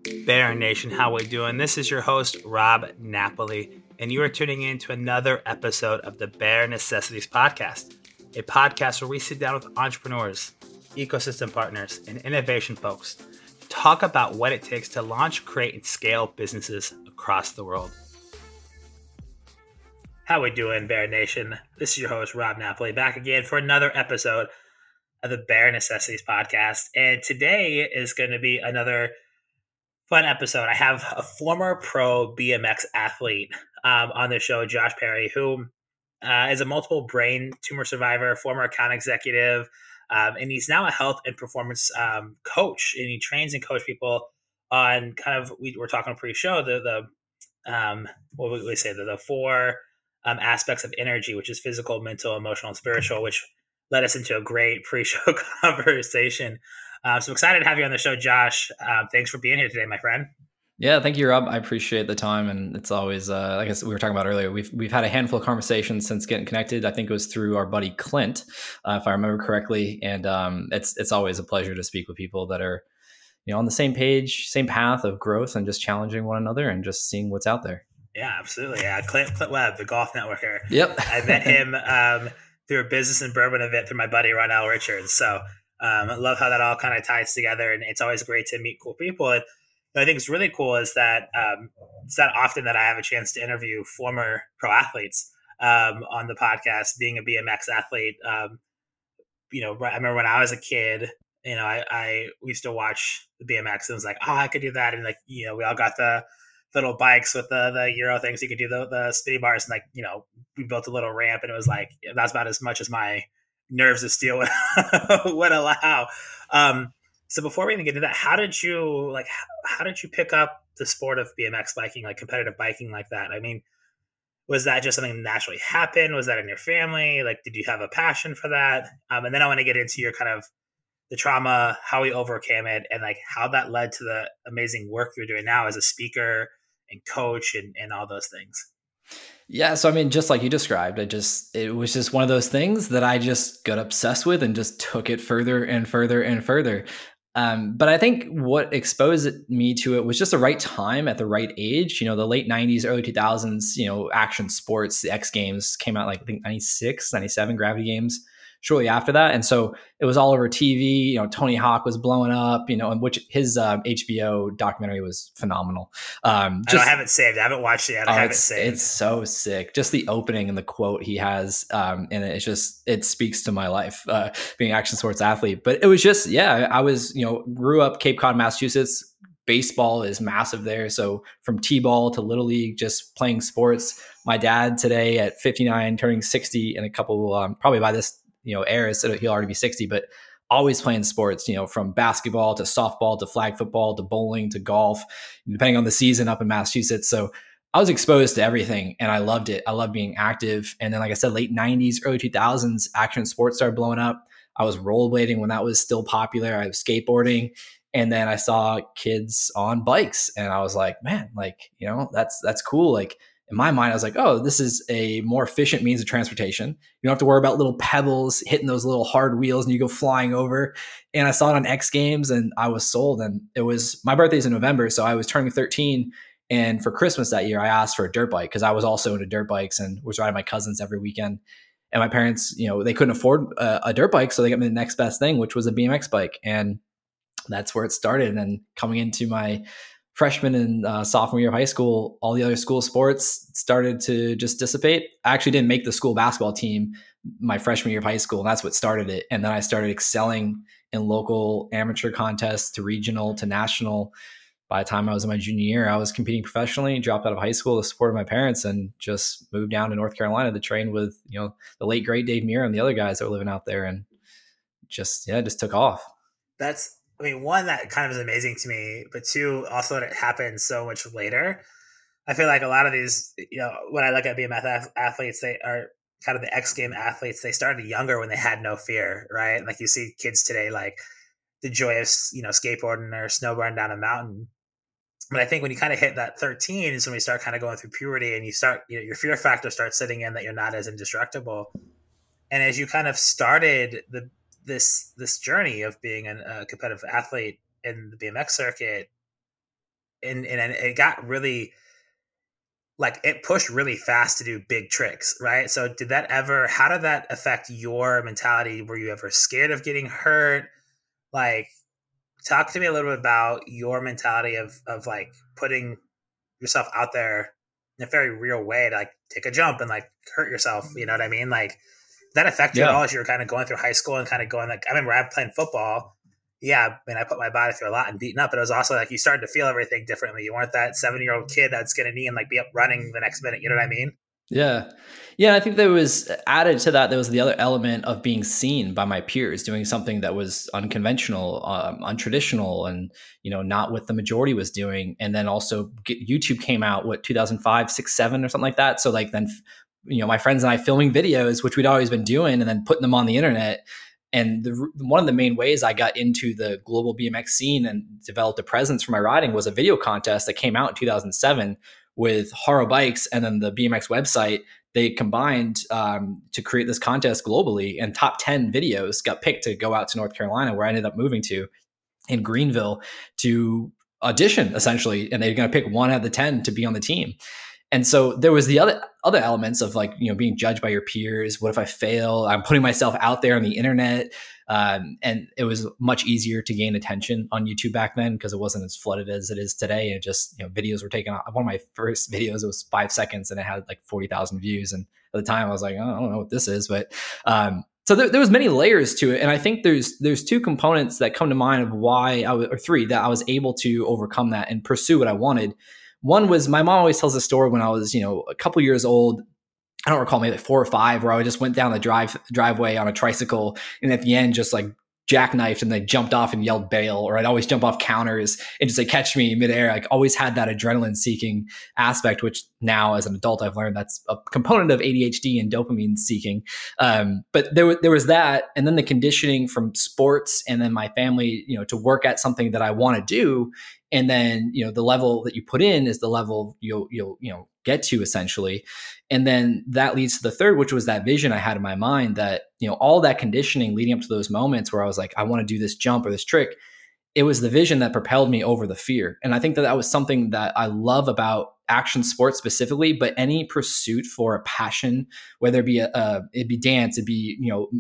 Bear Nation, how we doing? This is your host, Rob Napoli, and you are tuning in to another episode of the Bear Necessities Podcast, a podcast where we sit down with entrepreneurs, ecosystem partners, and innovation folks to talk about what it takes to launch, create, and scale businesses across the world. How we doing, Bear Nation? This is your host, Rob Napoli, back again for another episode of the Bear Necessities Podcast, and today is going to be another fun episode. I have a former pro BMX athlete on the show, Josh Perry, who is a multiple brain tumor survivor, former account executive, and he's now a health and performance coach. And he trains and coach people on kind of we're talking pre-show what would we say the four aspects of energy, which is physical, mental, emotional, and spiritual, which led us into a great pre-show conversation. So excited to have you on the show, Josh. Thanks for being here today, my friend. Yeah, thank you, Rob. I appreciate the time, and it's always like we were talking about earlier. We've had a handful of conversations since getting connected. I think it was through our buddy Clint, if I remember correctly, and it's always a pleasure to speak with people that are on the same page, same path of growth, and just challenging one another and just seeing what's out there. Yeah, absolutely. Yeah, Clint Webb, the golf networker. Yep, I met him through a business and bourbon event through my buddy Ronell Richards. So I love how that all kind of ties together, and it's always great to meet cool people. And I think it's really cool is that it's not often that I have a chance to interview former pro athletes on the podcast. Being a BMX athlete, I remember when I was a kid, I used to watch the BMX and was like, oh, I could do that, and we all got the little bikes with the Euro things. You could do the spinny bars, and we built a little ramp, and it was like that's about as much as my nerves of steel would allow. So before we even get into that, how did you pick up the sport of BMX biking, like competitive biking like that? I mean, was that just something that naturally happened? Was that in your family? Like, did you have a passion for that? And then I want to get into your kind of the trauma, how we overcame it, and like how that led to the amazing work you're doing now as a speaker and coach and all those things. Yeah. So, I mean, just like you described, it was just one of those things that I just got obsessed with and just took it further and further and further. But I think what exposed me to it was just the right time at the right age. The late 90s, early 2000s, action sports, the X Games came out like, I think 96, 97, Gravity Games shortly after that. And so it was all over TV. Tony Hawk was blowing up, and which his HBO documentary was phenomenal. I haven't saved it. I haven't watched it yet. I haven't saved. It's so sick. Just the opening and the quote he has. And it speaks to my life, being an action sports athlete. But it was just, I was, grew up Cape Cod, Massachusetts. Baseball is massive there. So from T-ball to Little League, just playing sports. My dad today at 59, turning 60 in a couple, probably by this, airs, so he'll already be 60, but always playing sports, from basketball to softball to flag football to bowling to golf, depending on the season up in Massachusetts. So I was exposed to everything and I loved it. I loved being active. And then, like I said, late 90s, early 2000s, action sports started blowing up. I was rollerblading when that was still popular. I was skateboarding. And then I saw kids on bikes and I was like, man, that's cool. Like, in my mind, I was like, oh, this is a more efficient means of transportation. You don't have to worry about little pebbles hitting those little hard wheels and you go flying over. And I saw it on X Games and I was sold. And it was, my birthday's in November. So I was turning 13. And for Christmas that year, I asked for a dirt bike because I was also into dirt bikes and was riding my cousins every weekend. And my parents, they couldn't afford a dirt bike. So they got me the next best thing, which was a BMX bike. And that's where it started. And then coming into my freshman and sophomore year of high school, all the other school sports started to just dissipate. I actually didn't make the school basketball team my freshman year of high school, and that's what started it. And then I started excelling in local amateur contests to regional to national. By the time I was in my junior year, I was competing professionally, dropped out of high school to support my parents, and just moved down to North Carolina to train with the late great Dave Muir and the other guys that were living out there, and just took off. One, that kind of is amazing to me, but two, also that it happened so much later. I feel like a lot of these, when I look at BMX athletes, they are kind of the X Game athletes. They started younger when they had no fear, right? Like you see kids today, like the joy of, skateboarding or snowboarding down a mountain. But I think when you kind of hit that 13 is when we start kind of going through puberty and you start, your fear factor starts sitting in that you're not as indestructible. And as you kind of started this journey of being a competitive athlete in the BMX circuit, and it got really like it pushed really fast to do big tricks, right? So how did that affect your mentality? Were you ever scared of getting hurt? Like, talk to me a little bit about your mentality of like putting yourself out there in a very real way to like take a jump and like hurt yourself. You know what I mean? Like, did that affect you at all as you were kind of going through high school and kind of going like, I remember I playing football. Yeah, I mean, I put my body through a lot and beaten up, but it was also like you started to feel everything differently. You weren't that 7-year-old kid that's going to knee and like be up running the next minute. You know what I mean? Yeah. Yeah. I think there was added to that. There was the other element of being seen by my peers doing something that was unconventional, untraditional, and, not what the majority was doing. And then also YouTube came out, 2005, 6, 7 or something like that. So like then, my friends and I filming videos, which we'd always been doing, and then putting them on the internet. And one of the main ways I got into the global BMX scene and developed a presence for my riding was a video contest that came out in 2007 with Haro Bikes and then the BMX website. They combined to create this contest globally, and top 10 videos got picked to go out to North Carolina, where I ended up moving to in Greenville to audition essentially. And they're going to pick 1 out of the 10 to be on the team. And so there was the other elements of like, being judged by your peers. What if I fail? I'm putting myself out there on the internet. And it was much easier to gain attention on YouTube back then because it wasn't as flooded as it is today. And just, videos were taken off. One of my first videos, it was 5 seconds and it had like 40,000 views. And at the time I was like, oh, I don't know what this is, but, so there was many layers to it. And I think there's 2 components that come to mind of why or 3 that I was able to overcome that and pursue what I wanted. One was, my mom always tells a story when I was, a couple years old. I don't recall, maybe like 4 or 5, where I just went down the driveway on a tricycle, and at the end just like jackknifed and they jumped off and yelled bail, or I'd always jump off counters and just like catch me midair. Like always had that adrenaline seeking aspect, which now as an adult I've learned that's a component of ADHD and dopamine seeking. But there was that, and then the conditioning from sports, and then my family, to work at something that I want to do. And then, the level that you put in is the level you'll get to essentially. And then that leads to the third, which was that vision I had in my mind that, all that conditioning leading up to those moments where I was like, I want to do this jump or this trick. It was the vision that propelled me over the fear. And I think that was something that I love about action sports specifically, but any pursuit for a passion, whether it be it'd be dance, it'd be,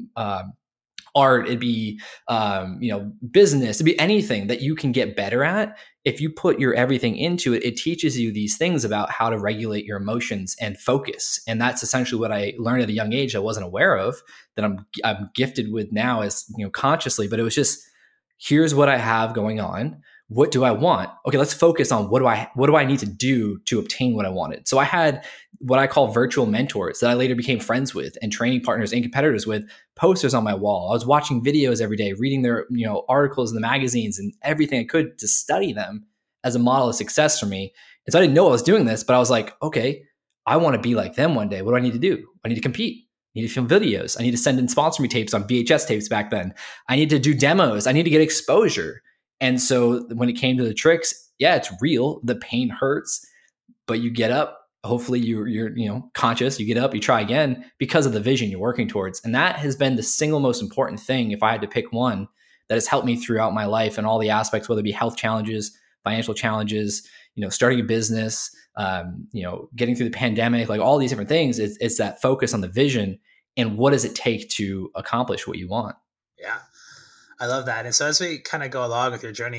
art, it'd be, business, it'd be anything that you can get better at. If you put your everything into it, it teaches you these things about how to regulate your emotions and focus. And that's essentially what I learned at a young age I wasn't aware of, that I'm gifted with now as, consciously. But it was just, here's what I have going on. What do I want? Okay, let's focus on what do I need to do to obtain what I wanted. So I had what I call virtual mentors that I later became friends with, and training partners and competitors with, posters on my wall. I was watching videos every day, reading their articles in the magazines and everything I could to study them as a model of success for me. And so I didn't know I was doing this, but I was like, okay, I want to be like them one day. What do I need to do? I need to compete. I need to film videos. I need to send in sponsor me tapes on VHS tapes back then. I need to do demos. I need to get exposure. And so when it came to the tricks, yeah, it's real. The pain hurts, but you get up. Hopefully you're conscious. You get up, you try again because of the vision you're working towards. And that has been the single most important thing, if I had to pick one, that has helped me throughout my life and all the aspects, whether it be health challenges, financial challenges, starting a business, getting through the pandemic, like all these different things. It's that focus on the vision and what does it take to accomplish what you want. Yeah. I love that. And so as we kind of go along with your journey,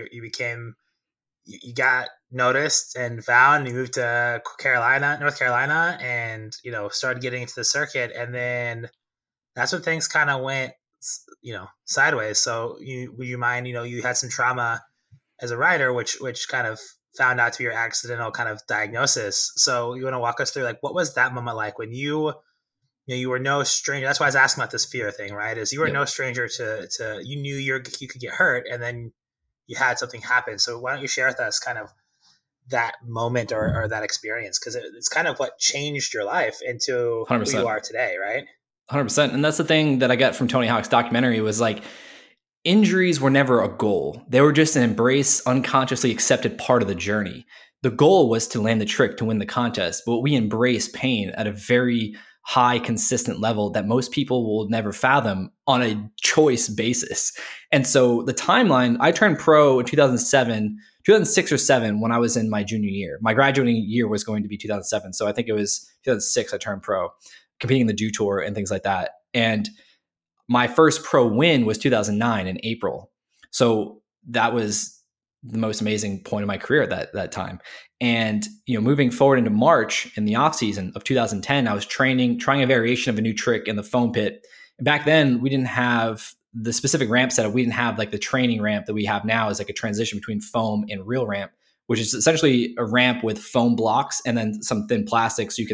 you got noticed and found, and you moved to North Carolina, and, started getting into the circuit. And then that's when things kind of went, sideways. So you mind, you had some trauma as a rider, which kind of found out to be your accidental kind of diagnosis. So you want to walk us through, like, what was that moment like when you were no stranger? That's why I was asking about this fear thing, right? Is you were no stranger to you knew you could get hurt, and then you had something happen. So why don't you share with us kind of that moment or that experience? Because it's kind of what changed your life into 100%. Who you are today, right? 100%. And that's the thing that I got from Tony Hawk's documentary was like, injuries were never a goal. They were just an embrace, unconsciously accepted part of the journey. The goal was to land the trick to win the contest, but we embrace pain at a very high, consistent level that most people will never fathom on a choice basis. And so the timeline, I turned pro in 2007, 2006 or 7 when I was in my junior year. My graduating year was going to be 2007. So I think it was 2006 I turned pro, competing in the Dew Tour and things like that. And my first pro win was 2009 in April. So that was the most amazing point of my career at that time. And, moving forward into March in the off season of 2010, I was trying a variation of a new trick in the foam pit. And back then we didn't have the specific ramp setup. We didn't have like the training ramp that we have now is like a transition between foam and real ramp, which is essentially a ramp with foam blocks and then some thin plastic so you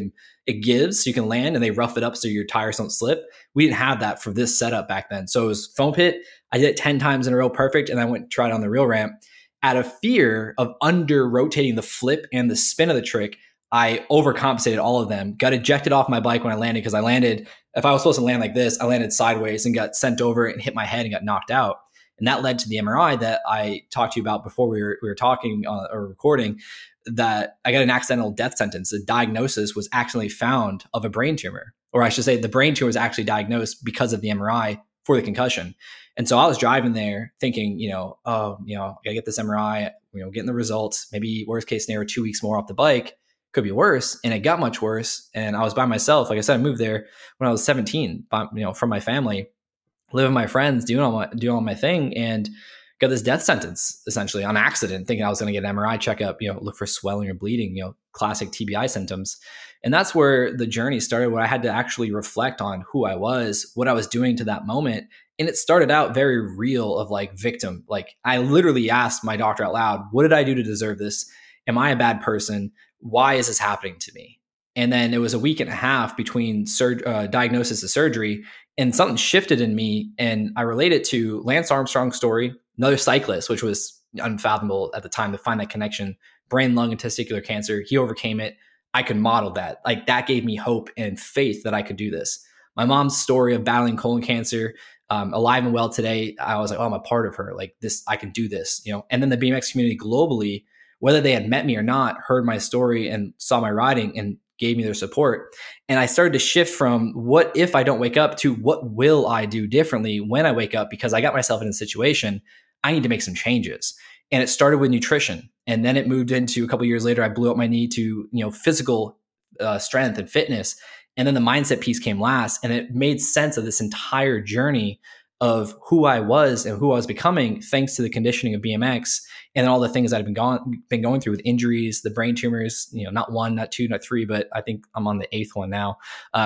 can land and they rough it up so your tires don't slip. We didn't have that for this setup back then. So it was foam pit. I did it 10 times in a row perfect, and I went and tried on the real ramp. Out of fear of under rotating the flip and the spin of the trick, I overcompensated all of them, got ejected off my bike when I landed because if I was supposed to land like this, I landed sideways and got sent over and hit my head and got knocked out. And that led to the MRI that I talked to you about before we were talking or recording, that I got an accidental death sentence. The diagnosis was actually found of a brain tumor, or I should say the brain tumor was actually diagnosed because of the MRI for the concussion. And so I was driving there thinking, I gotta get this MRI, getting the results, maybe worst case scenario, 2 weeks more off the bike, could be worse. And it got much worse. And I was by myself. Like I said, I moved there when I was 17, from my family, living with my friends, doing all my thing, and got this death sentence essentially on accident, thinking I was going to get an MRI checkup, look for swelling or bleeding, classic TBI symptoms. And that's where the journey started, where I had to actually reflect on who I was, what I was doing to that moment. And it started out very real of like victim. Like I literally asked my doctor out loud, what did I do to deserve this? Am I a bad person? Why is this happening to me? And then it was a week and a half between diagnosis to surgery, and something shifted in me. And I related to Lance Armstrong's story, another cyclist, which was unfathomable at the time to find that connection, brain, lung, and testicular cancer. He overcame it. I could model that. Like that gave me hope and faith that I could do this. My mom's story of battling colon cancer, alive and well today. I was like, oh, I'm a part of her. Like this, I can do this, And then the BMX community globally, whether they had met me or not, heard my story and saw my riding and gave me their support. And I started to shift from what if I don't wake up to what will I do differently when I wake up, because I got myself in a situation, I need to make some changes. And it started with nutrition. And then it moved into a couple of years later, I blew up my knee to, physical strength and fitness. And then the mindset piece came last. And it made sense of this entire journey of who I was and who I was becoming, thanks to the conditioning of BMX and all the things that I've been going through with injuries, the brain tumors, not one, not two, not three, but I think I'm on the 8th one now.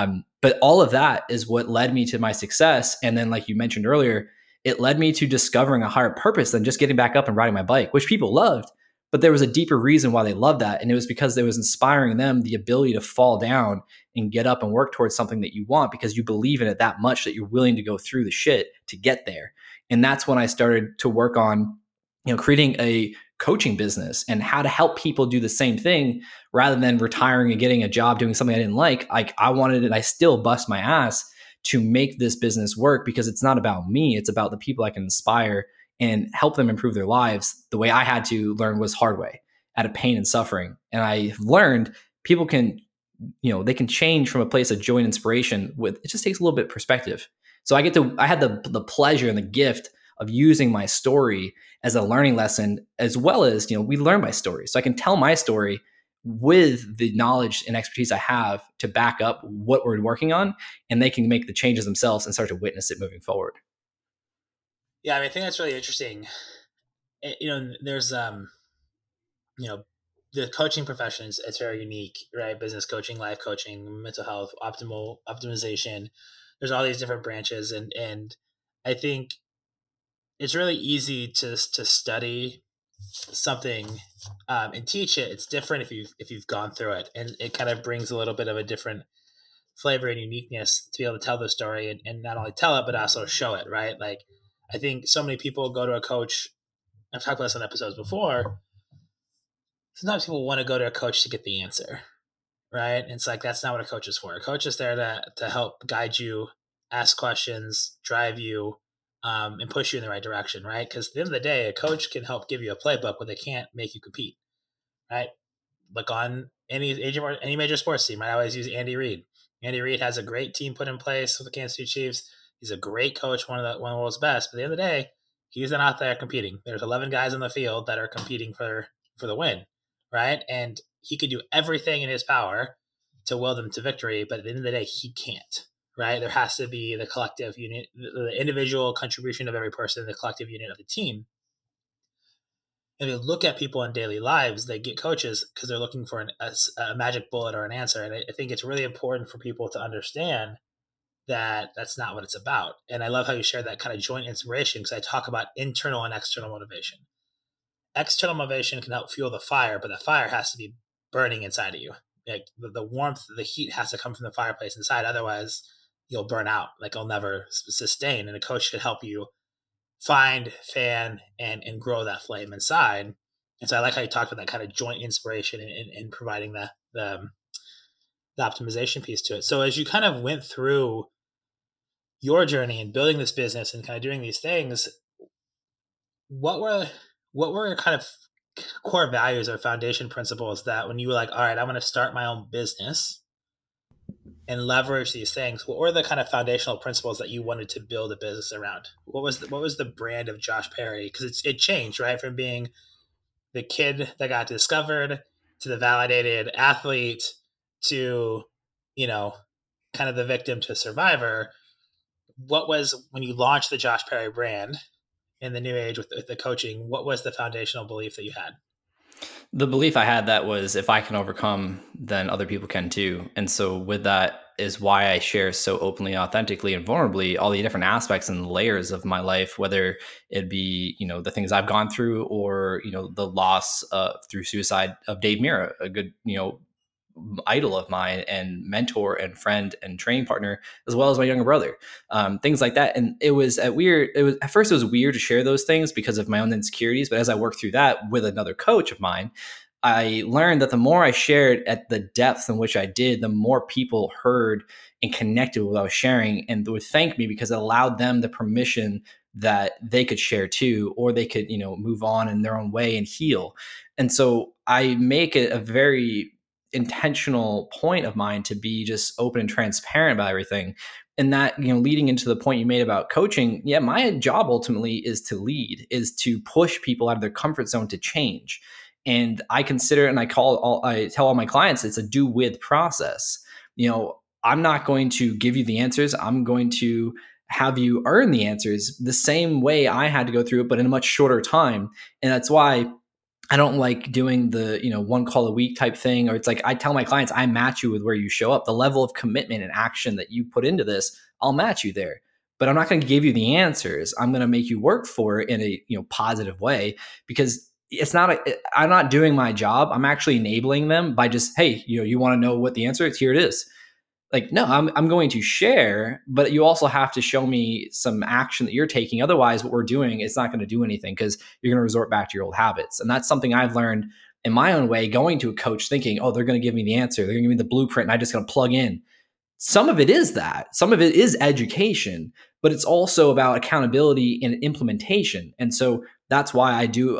But all of that is what led me to my success. And then, like you mentioned earlier, it led me to discovering a higher purpose than just getting back up and riding my bike, which people loved. But there was a deeper reason why they loved that. And it was because it was inspiring them the ability to fall down and get up and work towards something that you want, because you believe in it that much that you're willing to go through the shit to get there. And that's when I started to work on, creating a coaching business and how to help people do the same thing rather than retiring and getting a job doing something I didn't like. I wanted it. I still bust my ass to make this business work, because it's not about me. It's about the people I can inspire and help them improve their lives. The way I had to learn was hard way, out of pain and suffering. And I learned people can, they can change from a place of joy and inspiration with, it just takes a little bit of perspective. So I had the pleasure and the gift of using my story as a learning lesson, as well as, we learn by story. So I can tell my story with the knowledge and expertise I have to back up what we're working on, and they can make the changes themselves and start to witness it moving forward. Yeah, I think that's really interesting. There's, the coaching profession is, it's very unique, right? Business coaching, life coaching, mental health, optimization. There's all these different branches. And I think it's really easy to study something and teach it. It's different if you've gone through it, and it kind of brings a little bit of a different flavor and uniqueness to be able to tell the story and not only tell it, but also show it, right? Like, I think so many people go to a coach. I've talked about this on episodes before. Sometimes people want to go to a coach to get the answer, right? And it's like, that's not what a coach is for. A coach is there to help guide you, ask questions, drive you, and push you in the right direction, right? Because at the end of the day, a coach can help give you a playbook, but they can't make you compete, right? Look on any major sports team. I always use Andy Reid. Andy Reid has a great team put in place with the Kansas City Chiefs. He's a great coach, one of the world's best. But at the end of the day, He's not out there competing. There's 11 guys on the field that are competing for the win, right? And he could do everything in his power to will them to victory, but at the end of the day, he can't, right? There has to be the collective unit, the individual contribution of every person, the collective unit of the team. If you look at people in daily lives, they get coaches because they're looking for a magic bullet or an answer. And I think it's really important for people to understand that that's not what it's about. And I love how you share that kind of joint inspiration, because I talk about internal and external motivation. External motivation can help fuel the fire, but the fire has to be burning inside of you. Like the warmth, the heat has to come from the fireplace inside. Otherwise, you'll burn out. Like you'll never sustain. And a coach should help you find, fan, and grow that flame inside. And so I like how you talked about that kind of joint inspiration in providing the optimization piece to it. So as you kind of went through your journey in building this business and kind of doing these things, what were kind of core values or foundation principles that when you were like, all right, I'm going to start my own business and leverage these things, what were the kind of foundational principles that you wanted to build a business around? What was the brand of Josh Perry? Because it changed, right? From being the kid that got discovered to the validated athlete to, kind of the victim to survivor. What was, when you launched the Josh Perry brand in the new age with the coaching, what was the foundational belief that you had? The belief I had that was, if I can overcome, then other people can too. And so with that is why I share so openly, authentically, and vulnerably all the different aspects and layers of my life, whether it be, the things I've gone through, or, the loss through suicide of Dave Mirra, a good, idol of mine and mentor and friend and training partner, as well as my younger brother, things like that. And it was at first it was weird to share those things because of my own insecurities. But as I worked through that with another coach of mine, I learned that the more I shared at the depth in which I did, the more people heard and connected with what I was sharing, and would thank me because it allowed them the permission that they could share too, or they could, move on in their own way and heal. And so I make it a very intentional point of mine to be just open and transparent about everything. And that, leading into the point you made about coaching, my job ultimately is to lead, is to push people out of their comfort zone to change. And I consider, and I tell all my clients, it's a do with process. I'm not going to give you the answers. I'm going to have you earn the answers the same way I had to go through it, but in a much shorter time. And that's why I don't like doing the, one call a week type thing, or it's like I tell my clients, I match you with where you show up. The level of commitment and action that you put into this, I'll match you there. But I'm not going to give you the answers. I'm going to make you work for it in a positive way, because I'm not doing my job. I'm actually enabling them by just, hey, you want to know what the answer is? Here it is. Like, no, I'm going to share, but you also have to show me some action that you're taking. Otherwise, what we're doing is not going to do anything, because you're going to resort back to your old habits. And that's something I've learned in my own way, going to a coach thinking, oh, they're going to give me the answer. They're going to give me the blueprint and I just going to plug in. Some of it is that. Some of it is education, but it's also about accountability and implementation. And so that's why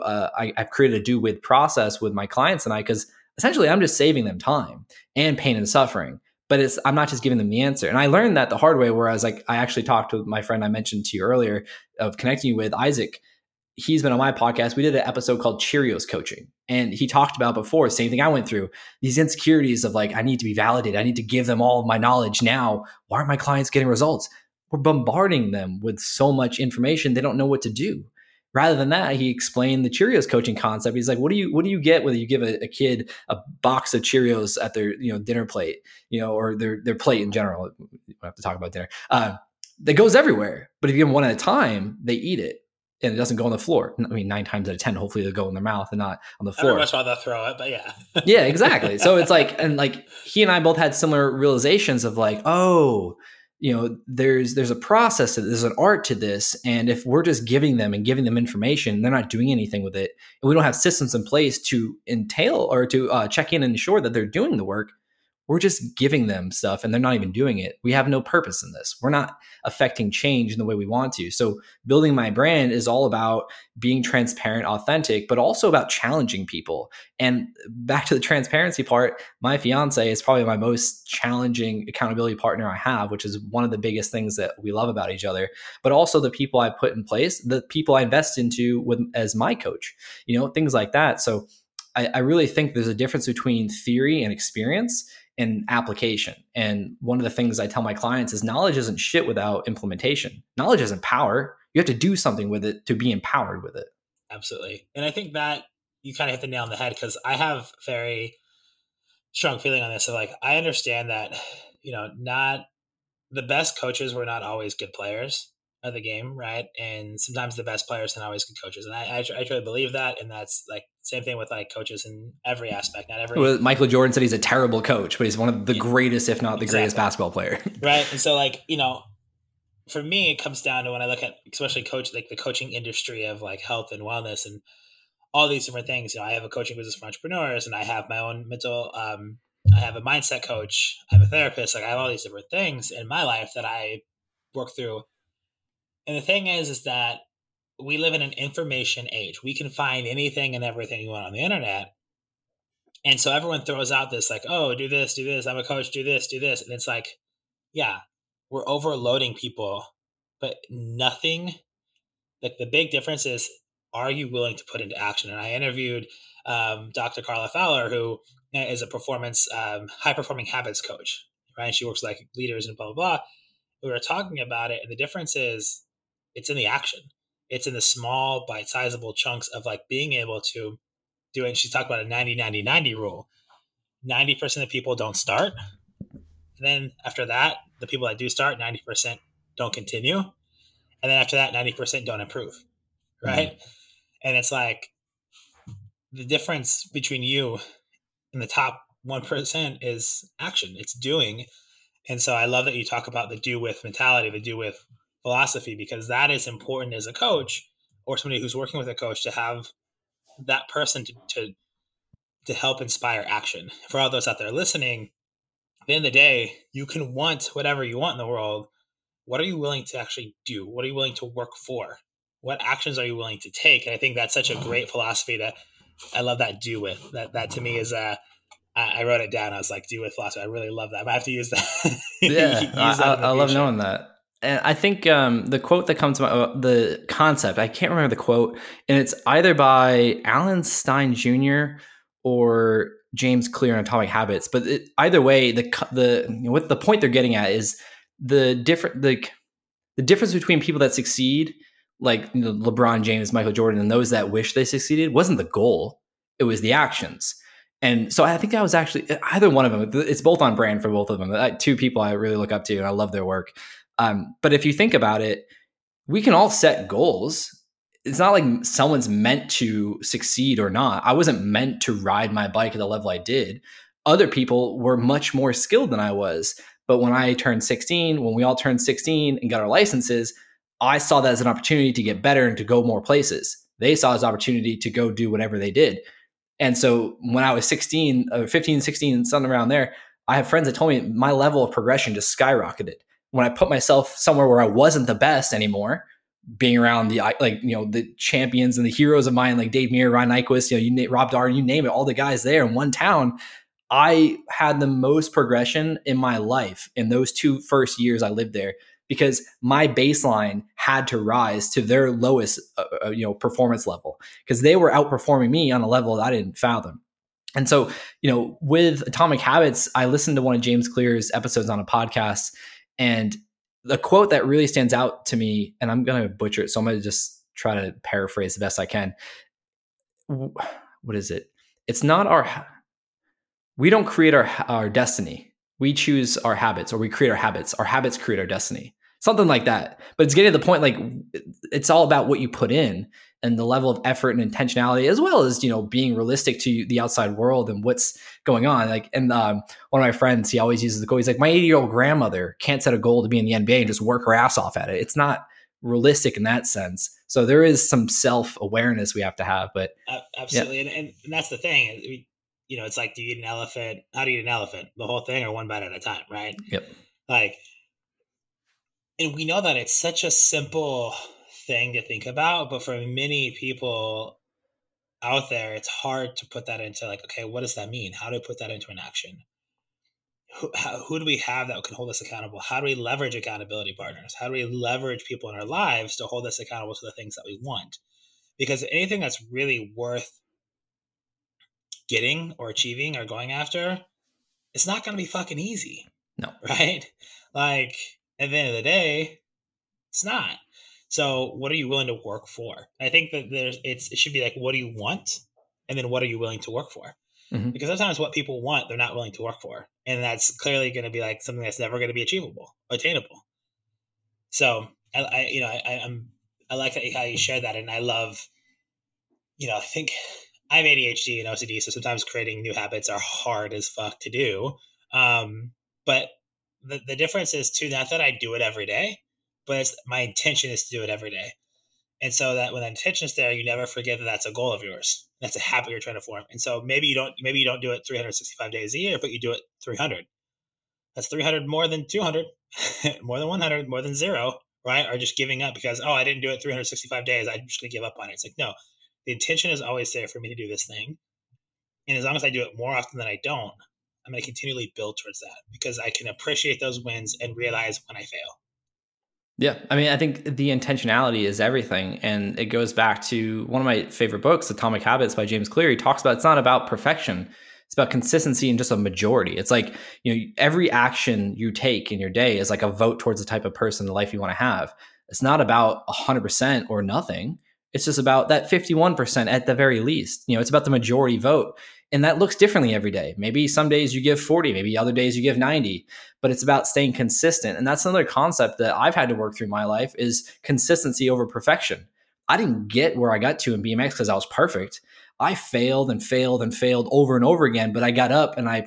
I've created a do with process with my clients and because essentially I'm just saving them time and pain and suffering. But I'm not just giving them the answer. And I learned that the hard way, whereas I actually talked to my friend I mentioned to you earlier of connecting you with, Isaac. He's been on my podcast. We did an episode called Cheerios Coaching. And he talked about before, same thing I went through, these insecurities of like, I need to be validated. I need to give them all of my knowledge now. Why aren't my clients getting results? We're bombarding them with so much information. They don't know what to do. Rather than that, he explained the Cheerios coaching concept. He's like, what do you get whether you give a kid a box of Cheerios at their dinner plate, or their plate in general? We don't have to talk about dinner. That goes everywhere. But if you give them one at a time, they eat it and it doesn't go on the floor. I mean, 9 times out of 10, hopefully they'll go in their mouth and not on the floor. Every once in a while they'll throw it, but yeah. Yeah, exactly. So it's like, and like he and I both had similar realizations of like, oh, there's a process to this, there's an art to this. And if we're just giving them information, they're not doing anything with it, and we don't have systems in place to entail or to check in and ensure that they're doing the work, we're just giving them stuff and they're not even doing it. We have no purpose in this. We're not affecting change in the way we want to. So building my brand is all about being transparent, authentic, but also about challenging people. And back to the transparency part, my fiance is probably my most challenging accountability partner I have, which is one of the biggest things that we love about each other, but also the people I put in place, the people I invest into with as my coach, things like that. So I really think there's a difference between theory and experience and application. And one of the things I tell my clients is knowledge isn't shit without implementation. Knowledge isn't power. You have to do something with it to be empowered with it. Absolutely. And I think that you kind of hit the nail on the head, because I have very strong feeling on this. So like, I understand that, not the best coaches were not always good players of the game, right? And sometimes the best players are not always good coaches. And I truly believe that. And that's like same thing with like coaches in every aspect. Not every. Well, Michael Jordan said he's a terrible coach, but he's one of the greatest, if not the greatest basketball player. Right. And so like, for me, it comes down to when I look at especially the coaching industry of like health and wellness and all these different things. I have a coaching business for entrepreneurs, and I have my own mental, I have a mindset coach, I have a therapist, like I have all these different things in my life that I work through. And the thing is that we live in an information age. We can find anything and everything you want on the internet. And so everyone throws out this like, oh, do this, I'm a coach, do this. And it's like, yeah, we're overloading people, but nothing. Like the big difference is, are you willing to put into action? And I interviewed Dr. Carla Fowler, who is a performance, high performing habits coach, right? And she works with like leaders and blah, blah, blah. We were talking about it. And the difference is it's in the action. It's in the small bite-sizable chunks of like being able to do it. And she talked about a 90-90-90 rule. 90% of people don't start. And then after that, the people that do start, 90% don't continue. And then after that, 90% don't improve. Right. Mm-hmm. And it's like the difference between you and the top 1% is action. It's doing. And so I love that you talk about the do with mentality, the do with philosophy, because that is important as a coach or somebody who's working with a coach to have that person to help inspire action. For all those out there listening, at the end of the day, you can want whatever you want in the world. What are you willing to actually do? What are you willing to work for? What actions are you willing to take? And I think that's such a great philosophy that I love that do with. That to me is I wrote it down. I was like, do with philosophy. I really love that. I have to use that. Yeah, I love knowing that. And I think the quote that comes to the concept, I can't remember the quote, and it's either by Alan Stein Jr. or James Clear in Atomic Habits. But either way, what the point they're getting at is the difference between people that succeed, like LeBron James, Michael Jordan, and those that wish they succeeded wasn't the goal. It was the actions. And so I think that was actually either one of them. It's both on brand for both of them. Two people I really look up to, and I love their work. But if you think about it, we can all set goals. It's not like someone's meant to succeed or not. I wasn't meant to ride my bike at the level I did. Other people were much more skilled than I was. But when I turned 16, when we all turned 16 and got our licenses, I saw that as an opportunity to get better and to go more places. They saw it as an opportunity to go do whatever they did. And so when I was 15, 16, something around there, I have friends that told me my level of progression just skyrocketed. When I put myself somewhere where I wasn't the best anymore, being around the champions and the heroes of mine, like Dave Mirra, Ron Nyquist, Rob Darn, you name it, all the guys there in one town, I had the most progression in my life in those 2 first years I lived there, because my baseline had to rise to their lowest, performance level, because they were outperforming me on a level that I didn't fathom. And so, with Atomic Habits, I listened to one of James Clear's episodes on a podcast, and the quote that really stands out to me, and I'm going to butcher it, so I'm going to just try to paraphrase the best I can. What is it? It's not we don't create our destiny. We choose our habits, or we create our habits. Our habits create our destiny. Something like that. But it's getting to the point, like, it's all about what you put in and the level of effort and intentionality, as well as, being realistic to the outside world and what's going on. Like, and one of my friends, he always uses the goal. He's like, my 80-year-old grandmother can't set a goal to be in the NBA and just work her ass off at it. It's not realistic in that sense. So there is some self-awareness we have to have, but absolutely. Yeah. And that's the thing. it's like, do you eat an elephant? How do you eat an elephant? The whole thing or one bite at a time, right? Yep. Like, and we know that it's such a simple thing to think about, but for many people out there, it's hard to put that into like, okay, what does that mean? How do I put that into an action? Who do we have that can hold us accountable? How do we leverage accountability partners? How do we leverage people in our lives to hold us accountable to the things that we want? Because anything that's really worth getting or achieving or going after, it's not going to be fucking easy. No. Right? Like, at the end of the day, it's not. So what are you willing to work for? I think that it should be like, what do you want? And then what are you willing to work for? Mm-hmm. Because sometimes what people want, they're not willing to work for. And that's clearly going to be like something that's never going to be achievable, attainable. So I like how you shared that. And I love, I think I have ADHD and OCD. So sometimes creating new habits are hard as fuck to do. But the difference is too, not that I do it every day, but my intention is to do it every day. And so that when that intention is there, you never forget that that's a goal of yours. That's a habit you're trying to form. And so maybe you don't do it 365 days a year, but you do it 300. That's 300 more than 200, more than 100, more than zero, right? Or just giving up because, I didn't do it 365 days. I'm just going to give up on it. It's like, no, the intention is always there for me to do this thing. And as long as I do it more often than I don't, I'm going to continually build towards that because I can appreciate those wins and realize when I fail. Yeah. I mean, I think the intentionality is everything. And it goes back to one of my favorite books, Atomic Habits by James Clear. He talks about it's not about perfection. It's about consistency and just a majority. It's like, every action you take in your day is like a vote towards the type of person, the life you want to have. It's not about 100% or nothing. It's just about that 51% at the very least. It's about the majority vote. And that looks differently every day. Maybe some days you give 40, maybe other days you give 90, but it's about staying consistent. And that's another concept that I've had to work through my life is consistency over perfection. I didn't get where I got to in BMX because I was perfect. I failed and failed and failed over and over again, but I got up and I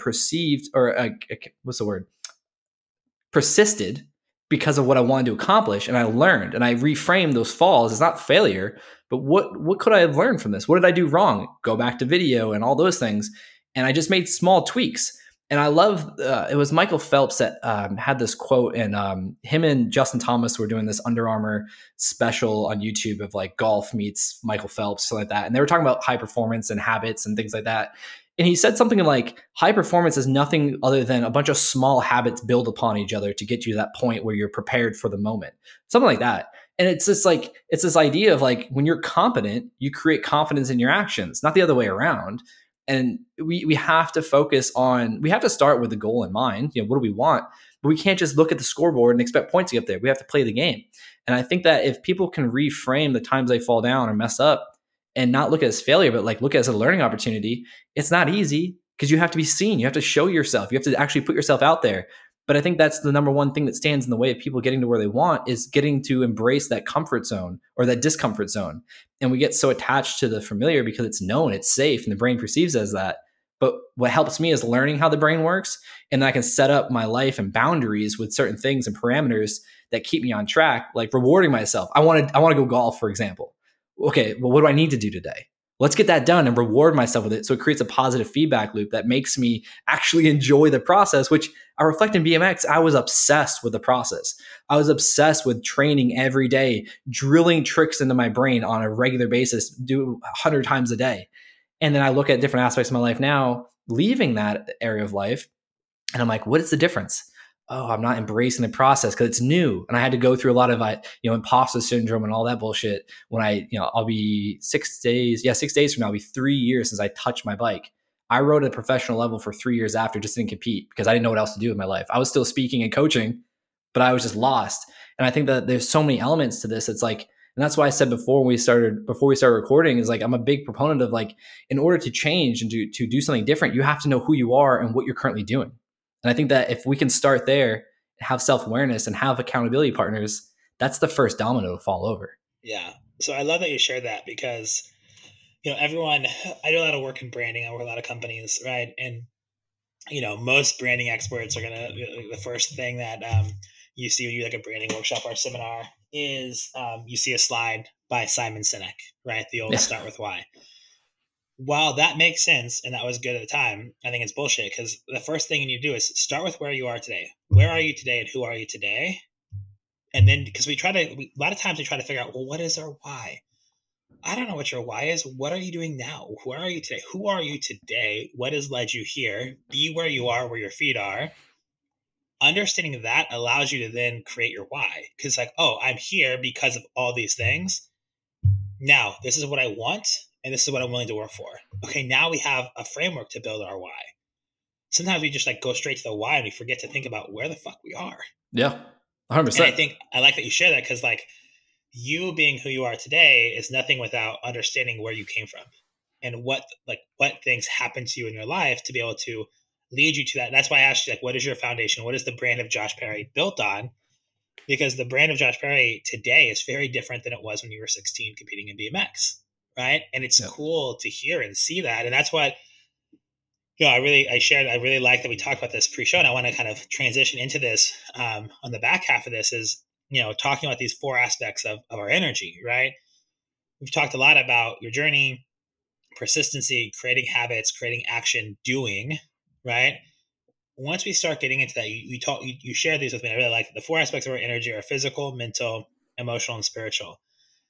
persisted because of what I wanted to accomplish. And I learned and I reframed those falls as not failure, but what could I have learned from this? What did I do wrong? Go back to video and all those things. And I just made small tweaks. And I love, it was Michael Phelps that had this quote, and him and Justin Thomas were doing this Under Armour special on YouTube of like golf meets Michael Phelps, something like that. And they were talking about high performance and habits and things like that. And he said something like high performance is nothing other than a bunch of small habits build upon each other to get you to that point where you're prepared for the moment. Something like that. And it's just like, it's this idea of like, when you're competent, you create confidence in your actions, not the other way around. And we have to focus on, we have to start with the goal in mind. What do we want? But we can't just look at the scoreboard and expect points to get there. We have to play the game. And I think that if people can reframe the times they fall down or mess up and not look at it as failure, but like look at it as a learning opportunity, it's not easy because you have to be seen. You have to show yourself. You have to actually put yourself out there. But I think that's the number one thing that stands in the way of people getting to where they want is getting to embrace that comfort zone or that discomfort zone. And we get so attached to the familiar because it's known, it's safe, and the brain perceives it as that. But what helps me is learning how the brain works. And I can set up my life and boundaries with certain things and parameters that keep me on track, like rewarding myself. I want to go golf, for example. Okay, well, what do I need to do today? Let's get that done and reward myself with it. So it creates a positive feedback loop that makes me actually enjoy the process, which I reflect in BMX. I was obsessed with the process. I was obsessed with training every day, drilling tricks into my brain on a regular basis, do 100 times a day. And then I look at different aspects of my life now, leaving that area of life. And I'm like, what is the difference? Oh, I'm not embracing the process because it's new. And I had to go through a lot of, imposter syndrome and all that bullshit when I'll be 6 days. Yeah, 6 days from now, it'll be 3 years since I touched my bike. I rode at a professional level for 3 years after, just didn't compete because I didn't know what else to do with my life. I was still speaking and coaching, but I was just lost. And I think that there's so many elements to this. It's like, and that's why I said before we started recording is like, I'm a big proponent of like, in order to change and to do something different, you have to know who you are and what you're currently doing. And I think that if we can start there, have self-awareness and have accountability partners, that's the first domino to fall over. Yeah. So I love that you shared that because, everyone, I do a lot of work in branding. I work with a lot of companies, right? And, most branding experts are the first thing that you see when you do like a branding workshop or seminar is you see a slide by Simon Sinek, right? The old Start With Why. while that makes sense and that was good at the time, I think it's bullshit, because the first thing you need to do is start with where you are today. Where are you today and who are you today? And then, because a lot of times we try to figure out, well, what is our why? I don't know what your why is. What are you doing now? Where are you today? Who are you today? What has led you here? Be where you are, where your feet are. Understanding that allows you to then create your why. Because, like, oh, I'm here because of all these things. Now, this is what I want, and this is what I'm willing to work for. Okay, now we have a framework to build our why. Sometimes we just like go straight to the why and we forget to think about where the fuck we are. Yeah, 100%. And I think I like that you share that, because like you being who you are today is nothing without understanding where you came from and what things happened to you in your life to be able to lead you to that. That's why I asked you, like, what is your foundation? What is the brand of Josh Perry built on? Because the brand of Josh Perry today is very different than it was when you were 16 competing in BMX, right? And it's cool to hear and see that. And that's what, I really like that we talked about this pre-show, and I want to kind of transition into this on the back half of this is, talking about these 4 aspects of our energy, right? We've talked a lot about your journey, persistency, creating habits, creating action, doing, right? Once we start getting into that, you share these with me. I really like it. The 4 aspects of our energy are physical, mental, emotional, and spiritual.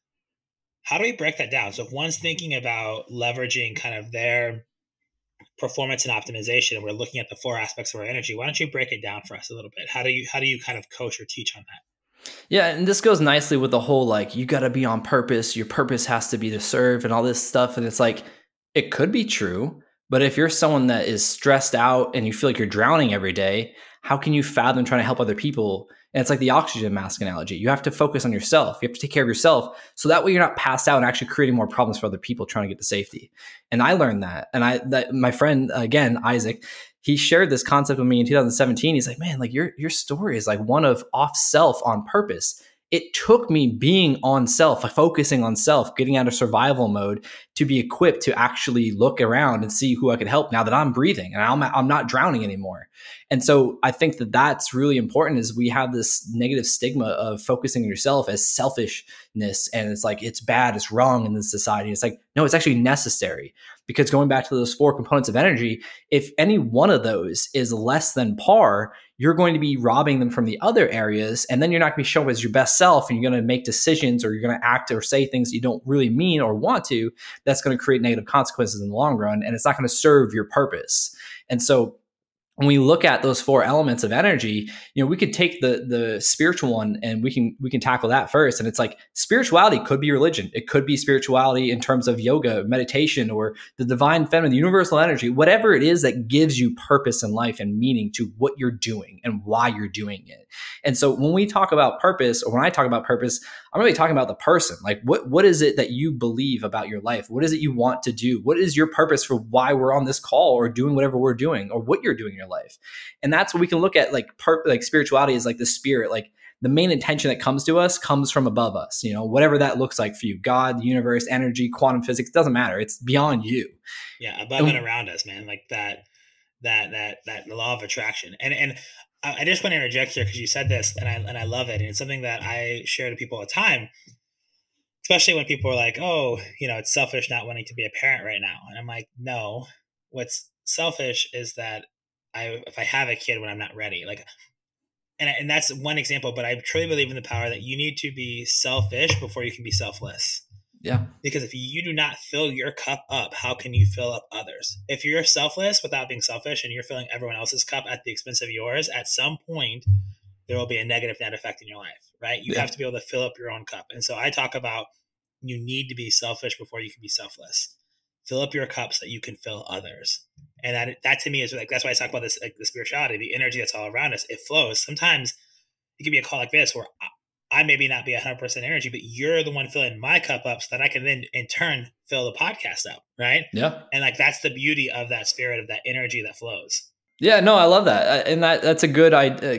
How do we break that down? So if one's thinking about leveraging kind of their performance and optimization, and we're looking at the 4 aspects of our energy, why don't you break it down for us a little bit? How do you kind of coach or teach on that? Yeah, and this goes nicely with the whole, like, you got to be on purpose. Your purpose has to be to serve and all this stuff. And it's like, it could be true, but if you're someone that is stressed out and you feel like you're drowning every day, how can you fathom trying to help other people? And it's like the oxygen mask analogy. You have to focus on yourself. You have to take care of yourself, so that way you're not passed out and actually creating more problems for other people trying to get to safety. And I learned that. And my friend, again, Isaac, he shared this concept with me in 2017. He's like, man, like your story is like one of off self on purpose. It took me being on self, focusing on self, getting out of survival mode to be equipped to actually look around and see who I could help now that I'm breathing and I'm not drowning anymore. And so I think that that's really important, is we have this negative stigma of focusing on yourself as selfishness. And it's like, it's bad, it's wrong in this society. It's like, no, it's actually necessary, because going back to those 4 components of energy, if any one of those is less than par, you're going to be robbing them from the other areas. And then you're not going to be showing up as your best self, and you're going to make decisions, or you're going to act or say things you don't really mean or want to. That's going to create negative consequences in the long run, and it's not going to serve your purpose. And so when we look at those 4 elements of energy, we could take the spiritual one and we can tackle that first. And it's like, spirituality could be religion. It could be spirituality in terms of yoga, meditation, or the divine feminine, the universal energy, whatever it is that gives you purpose in life and meaning to what you're doing and why you're doing it. And so when we talk about purpose, or when I talk about purpose, I'm really talking about the person. Like, what is it that you believe about your life? What is it you want to do? What is your purpose for why we're on this call or doing whatever we're doing, or what you're doing in your life? And that's what we can look at. Like spirituality is like the spirit, like the main intention that comes to us comes from above us, whatever that looks like for you. God, the universe, energy, quantum physics, doesn't matter. It's beyond you. Yeah, above and around us, man. Like that law of attraction. And I just want to interject here, because you said this, and I love it. And it's something that I share to people all the time, especially when people are like, oh, it's selfish not wanting to be a parent right now. And I'm like, no, what's selfish is that if I have a kid when I'm not ready, like, and that's one example, but I truly believe in the power that you need to be selfish before you can be selfless. Yeah. Because if you do not fill your cup up, how can you fill up others? If you're selfless without being selfish, and you're filling everyone else's cup at the expense of yours, at some point there will be a negative net effect in your life, right? You have to be able to fill up your own cup. And so I talk about, you need to be selfish before you can be selfless. Fill up your cup so that you can fill others. And that to me is like, that's why I talk about this, like the spirituality, the energy that's all around us. It flows. Sometimes it could be a call like this where I maybe not be 100% energy, but you're the one filling my cup up so that I can then in turn fill the podcast up. Right. Yeah. And like, that's the beauty of that spirit, of that energy that flows. Yeah, no, I love that. And that's a good,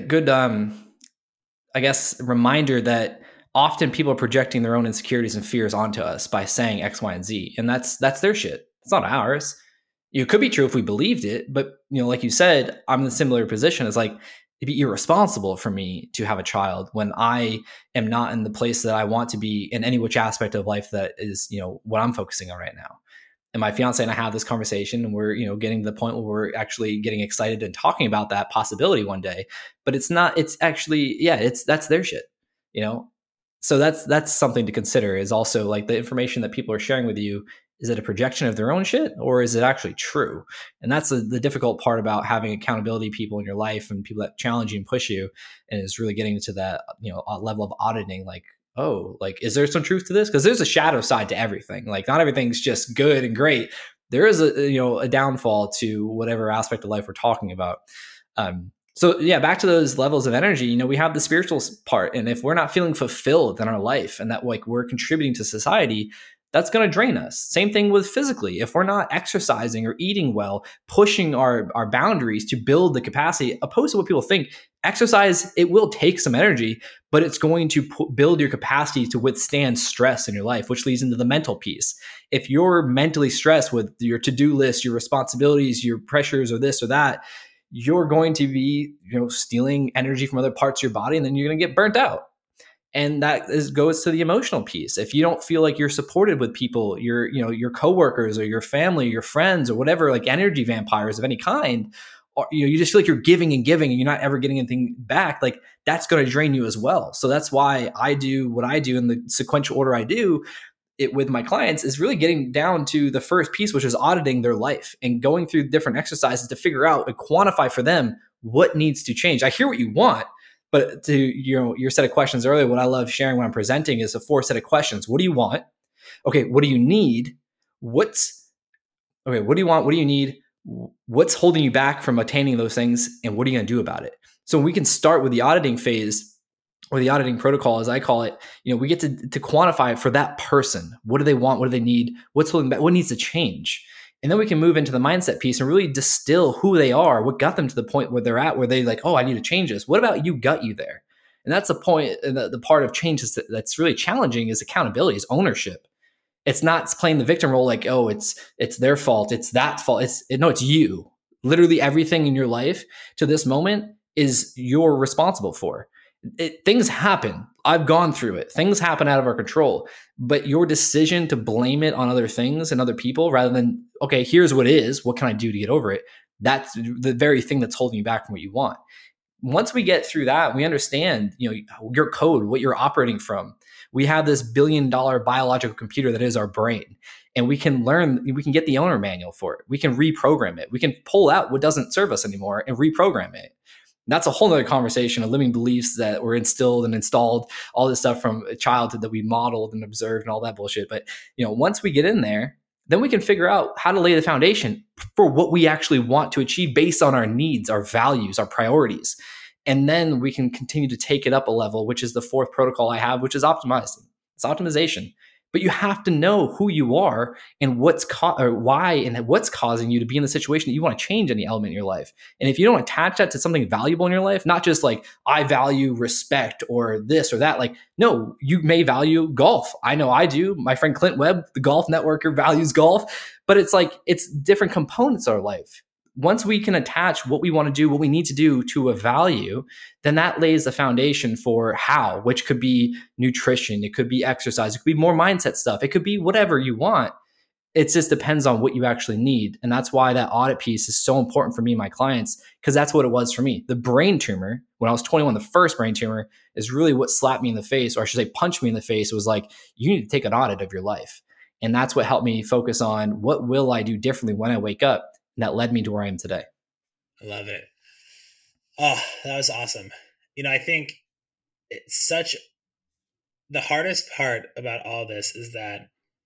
I guess, reminder that often people are projecting their own insecurities and fears onto us by saying X, Y, and Z. And that's their shit. It's not ours. It could be true if we believed it, but like you said, I'm in a similar position. It's like, it'd be irresponsible for me to have a child when I am not in the place that I want to be in any which aspect of life that is, what I'm focusing on right now. And my fiance and I have this conversation, and we're, getting to the point where we're actually getting excited and talking about that possibility one day. But it's not, it's actually, yeah, that's their shit, you know? So that's something to consider, is also like the information that people are sharing with you. Is it a projection of their own shit, or is it actually true? And that's the difficult part about having accountability people in your life and people that challenge you and push you, and is really getting into that, level of auditing, like, oh, like, is there some truth to this? Because there's a shadow side to everything. Like, not everything's just good and great. There is a downfall to whatever aspect of life we're talking about. So yeah, back to those levels of energy, we have the spiritual part. And if we're not feeling fulfilled in our life and that like we're contributing to society, that's going to drain us. Same thing with physically. If we're not exercising or eating well, pushing our boundaries to build the capacity, opposed to what people think, exercise, it will take some energy, but it's going to build your capacity to withstand stress in your life, which leads into the mental piece. If you're mentally stressed with your to-do list, your responsibilities, your pressures, or this or that, you're going to be, stealing energy from other parts of your body, and then you're going to get burnt out. And that goes to the emotional piece. If you don't feel like you're supported with people, your coworkers or your family, your friends, or whatever, like energy vampires of any kind, or you just feel like you're giving and giving and you're not ever getting anything back, like that's going to drain you as well. So that's why I do what I do in the sequential order I do it with my clients, is really getting down to the first piece, which is auditing their life and going through different exercises to figure out and quantify for them what needs to change. I hear what you want, but to your set of questions earlier, what I love sharing when I'm presenting is a 4 set of questions. What do you want? Okay, what do you need? What do you want? What do you need? What's holding you back from attaining those things? And what are you going to do about it? So we can start with the auditing phase, or the auditing protocol, as I call it. We get to quantify it for that person. What do they want? What do they need? What's holding back? What needs to change? And then we can move into the mindset piece and really distill who they are, what got them to the point where they're at, where they like, oh, I need to change this. What about you got you there? And that's the point, the part of change that's really challenging, is accountability, is ownership. It's not playing the victim role, like, oh, it's their fault, it's that fault. No, it's you. Literally everything in your life to this moment is you're responsible for. Things happen. I've gone through it. Things happen out of our control. But your decision to blame it on other things and other people, rather than, okay, here's what it is, what can I do to get over it? That's the very thing that's holding you back from what you want. Once we get through that, we understand, your code, what you're operating from. We have this $1 billion biological computer that is our brain, and we can get the owner manual for it. We can reprogram it. We can pull out what doesn't serve us anymore and reprogram it. That's a whole other conversation of limiting beliefs that were instilled and installed, all this stuff from childhood that we modeled and observed and all that bullshit. But, once we get in there, then we can figure out how to lay the foundation for what we actually want to achieve based on our needs, our values, our priorities. And then we can continue to take it up a level, which is the 4th protocol I have, which is optimizing. It's optimization. But you have to know who you are and why and what's causing you to be in the situation that you want to change any element in your life. And if you don't attach that to something valuable in your life, not just like, I value respect or this or that, like, no, you may value golf. I know I do. My friend Clint Webb, the golf networker, values golf, but it's like, it's different components of our life. Once we can attach what we want to do, what we need to do to a value, then that lays the foundation for how, which could be nutrition, it could be exercise, it could be more mindset stuff, it could be whatever you want. It just depends on what you actually need. And that's why that audit piece is so important for me and my clients, because that's what it was for me. The brain tumor, when I was 21, the first brain tumor, is really what slapped me in the face, or I should say punched me in the face. It was like, you need to take an audit of your life. And that's what helped me focus on what will I do differently when I wake up. And that led me to where I am today. I love it. Oh, that was awesome. I think it's the hardest part about all this is that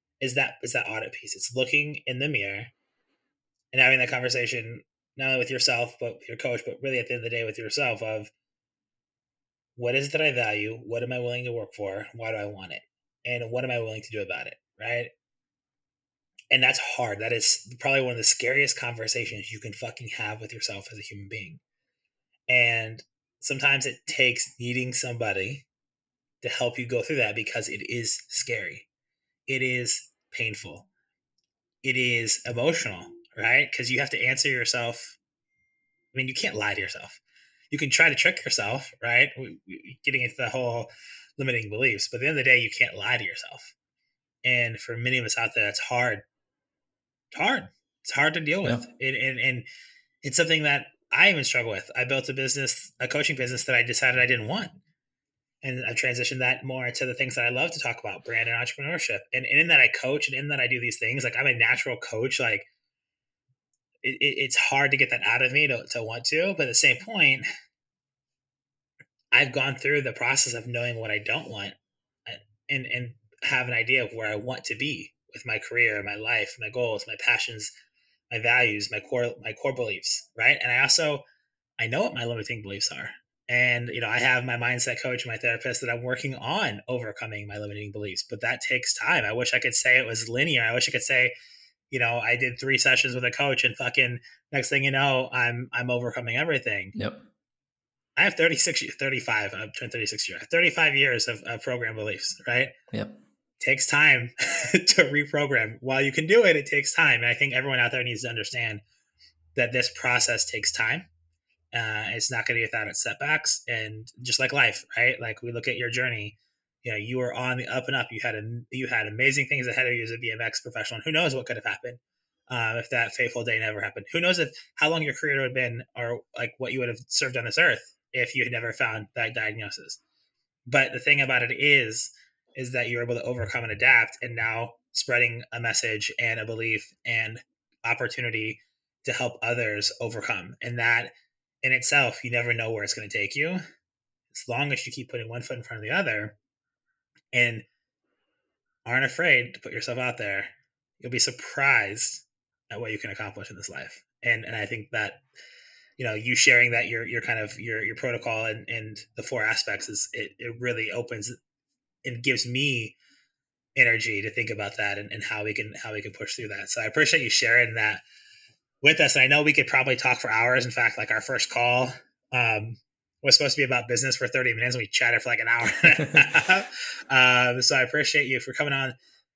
audit piece. It's looking in the mirror and having that conversation, not only with yourself, but with your coach, but really at the end of the day with yourself, of what is it that I value? What am I willing to work for? Why do I want it? And what am I willing to do about it? Right? And that's hard. That is probably one of the scariest conversations you can fucking have with yourself as a human being. And sometimes it takes needing somebody to help you go through that, because it is scary. It is painful. It is emotional, right? Because you have to answer yourself. I mean, you can't lie to yourself. You can try to trick yourself, right? Getting into the whole limiting beliefs. But at the end of the day, you can't lie to yourself. And for many of us out there, that's hard. It's hard. It's hard to deal Yeah. with. And it's something that I even struggle with. I built a business, a coaching business that I decided I didn't want. And I transitioned that more into the things that I love to talk about, brand and entrepreneurship. And in that I coach and in that I do these things, like I'm a natural coach. Like it's hard to get that out of me to want to. But at the same point, I've gone through the process of knowing what I don't want and have an idea of where I want to be with my career, my life, my goals, my passions, my values, my core beliefs, right? And I know what my limiting beliefs are. And I have my mindset coach and my therapist that I'm working on overcoming my limiting beliefs, but that takes time. I wish I could say it was linear. I wish I could say, I did 3 sessions with a coach and fucking next thing you know, I'm overcoming everything. Yep. I have 35. I've turned 36 years. I have 35 years of program beliefs, right? Yep. Takes time to reprogram. While you can do it, it takes time. And I think everyone out there needs to understand that this process takes time. It's not going to be without its setbacks. And just like life, right? Like we look at your journey, you were on the up and up. You had amazing things ahead of you as a BMX professional. And who knows what could have happened if that fateful day never happened? Who knows how long your career would have been, or like what you would have served on this earth if you had never found that diagnosis. But the thing about it is that you're able to overcome and adapt, and now spreading a message and a belief and opportunity to help others overcome. And that in itself, you never know where it's going to take you. As long as you keep putting one foot in front of the other and aren't afraid to put yourself out there, you'll be surprised at what you can accomplish in this life. And I think that you sharing that your kind of your protocol and the 4 aspects it really opens and gives me energy to think about that and how we can push through that. So I appreciate you sharing that with us. And I know we could probably talk for hours. In fact, like our first call was supposed to be about business for 30 minutes. And we chatted for like an hour and a half. So I appreciate you for coming on.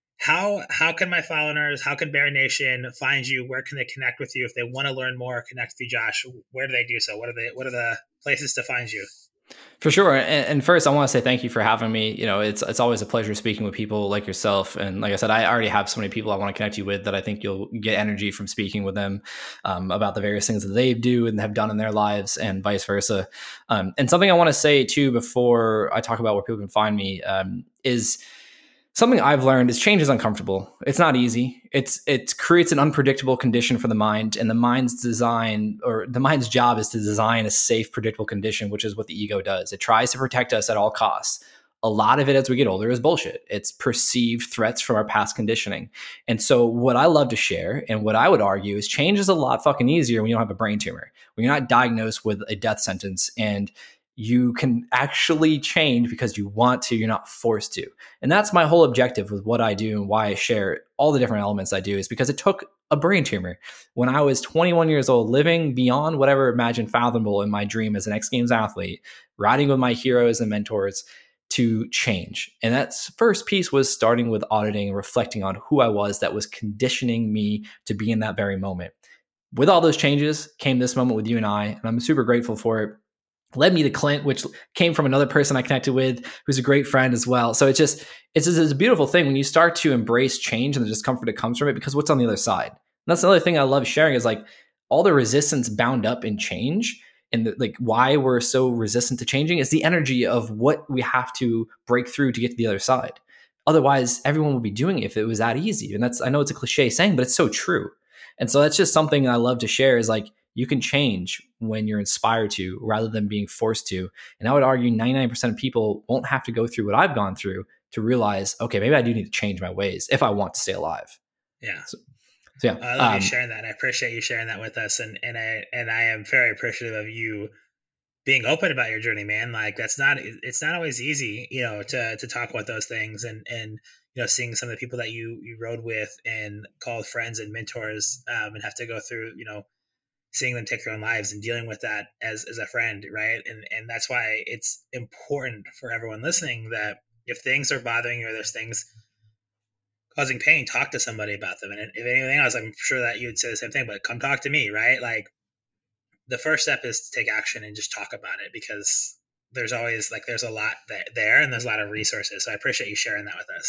How can my followers, how can Bear Nation find you? Where can they connect with you if they want to learn more, connect with you, Josh? Where do they do so? What are the places to find you? For sure. And first, I want to say thank you for having me. It's always a pleasure speaking with people like yourself. And like I said, I already have so many people I want to connect you with that I think you'll get energy from speaking with them about the various things that they do and have done in their lives, and vice versa. And something I want to say too before I talk about where people can find me is something I've learned is change is uncomfortable. It's not easy. It creates an unpredictable condition for the mind, and the mind's job is to design a safe, predictable condition, which is what the ego does. It tries to protect us at all costs. A lot of it as we get older is bullshit. It's perceived threats from our past conditioning. And so what I love to share and what I would argue is change is a lot fucking easier when you don't have a brain tumor, when you're not diagnosed with a death sentence, and you can actually change because you want to, you're not forced to. And that's my whole objective with what I do and why I share all the different elements I do, is because it took a brain tumor when I was 21 years old, living beyond whatever imagined fathomable in my dream as an X Games athlete, riding with my heroes and mentors, to change. And that first piece was starting with auditing and reflecting on who I was that was conditioning me to be in that very moment. With all those changes came this moment with you and I'm super grateful for it. Led me to Clint, which came from another person I connected with who's a great friend as well. So it's a beautiful thing when you start to embrace change and the discomfort that comes from it, because what's on the other side? And that's another thing I love sharing is like all the resistance bound up in change, and like why we're so resistant to changing is the energy of what we have to break through to get to the other side. Otherwise, everyone would be doing it if it was that easy. And I know it's a cliche saying, but it's so true. And so that's just something I love to share is like, you can change when you're inspired to rather than being forced to. And I would argue 99% of people won't have to go through what I've gone through to realize, okay, maybe I do need to change my ways if I want to stay alive. Yeah. So yeah. I love you sharing that. I appreciate you sharing that with us. And I am very appreciative of you being open about your journey, man. Like it's not always easy, to talk about those things and seeing some of the people that you rode with and called friends and mentors, and have to go through, seeing them take their own lives and dealing with that as a friend. Right. And that's why it's important for everyone listening that if things are bothering you or there's things causing pain, talk to somebody about them. And if anything else, I'm sure that you would say the same thing, but come talk to me. Right. Like the first step is to take action and just talk about it, because there's always there's a lot there and there's a lot of resources. So I appreciate you sharing that with us.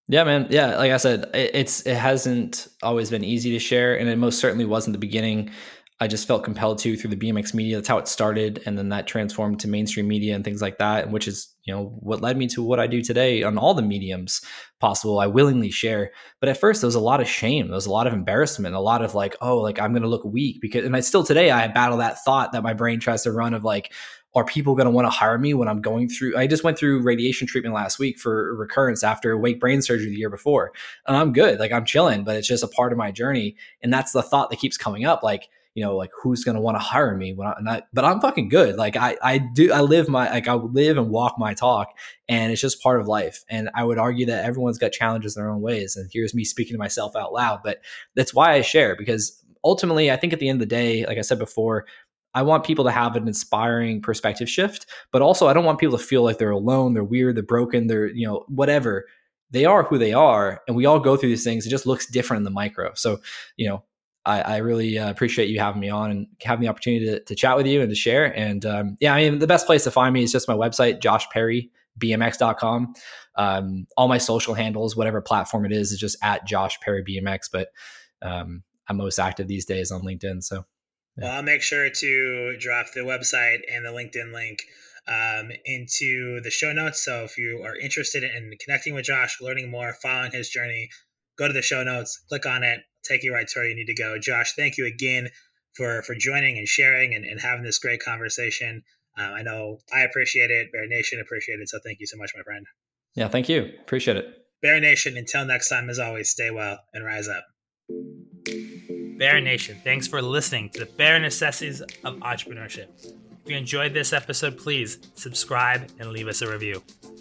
Yeah, man. Yeah, like I said, it hasn't always been easy to share, and it most certainly wasn't the beginning. I just felt compelled to through the BMX media. That's how it started, and then that transformed to mainstream media and things like that, which is what led me to what I do today on all the mediums possible. I willingly share, but at first there was a lot of shame, there was a lot of embarrassment, a lot of like, oh, like I'm going to look weak because, and I still today I battle that thought that my brain tries to run of like, are people going to want to hire me when I'm going through? I just went through radiation treatment last week for recurrence after awake brain surgery the year before. And I'm good. Like I'm chilling, but it's just a part of my journey. And that's the thought that keeps coming up. Like, like who's going to want to hire me when I'm not, but I'm fucking good. Like I live and walk my talk, and it's just part of life. And I would argue that everyone's got challenges in their own ways. And here's me speaking to myself out loud, but that's why I share, because ultimately I think at the end of the day, like I said before, I want people to have an inspiring perspective shift, but also I don't want people to feel like they're alone, they're weird, they're broken, they're, whatever. They are who they are, and we all go through these things. It just looks different in the micro. So, I really appreciate you having me on and having the opportunity to chat with you and to share. And the best place to find me is just my website, joshperrybmx.com. All my social handles, whatever platform it is just at Josh Perry BMX. But I'm most active these days on LinkedIn. So. Well, I'll make sure to drop the website and the LinkedIn link into the show notes. So if you are interested in connecting with Josh, learning more, following his journey, go to the show notes, click on it, take you right to where you need to go. Josh, thank you again for joining and sharing and having this great conversation. I know I appreciate it. Bear Nation appreciate it. So thank you so much, my friend. Yeah, thank you. Appreciate it. Bear Nation, until next time, as always, stay well and rise up. Bear Nation, thanks for listening to the Bare Necessities of Entrepreneurship. If you enjoyed this episode, please subscribe and leave us a review.